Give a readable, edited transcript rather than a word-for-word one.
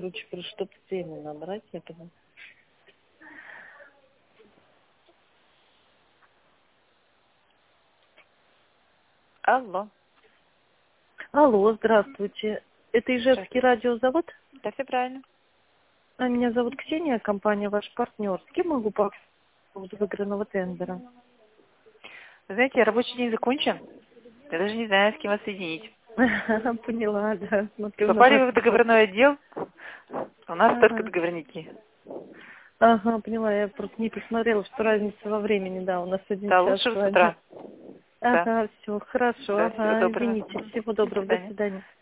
короче, про что-то тему набрать, я поняла. Алло. Алло, здравствуйте. Это Ижевский Здравствуйте. радиозавод? Да, все правильно. Меня зовут Ксения, компания «Ваш партнер». С кем могу пообщаться по поводу выигранного тендера? Вы знаете, рабочий день закончен. Я даже не знаю, с кем вас соединить. Поняла, да. Смотрю на Попали ваш вы в счет. договорной отдел? У нас только Ага. договорники. Ага, поняла. Я просто не посмотрела, что разница во времени, да, у нас 1 Да, час лучше с с утра. вами. Да. Ага, все, хорошо, Да, всего ага, доброго. извините. Всего До доброго, до свидания. свидания.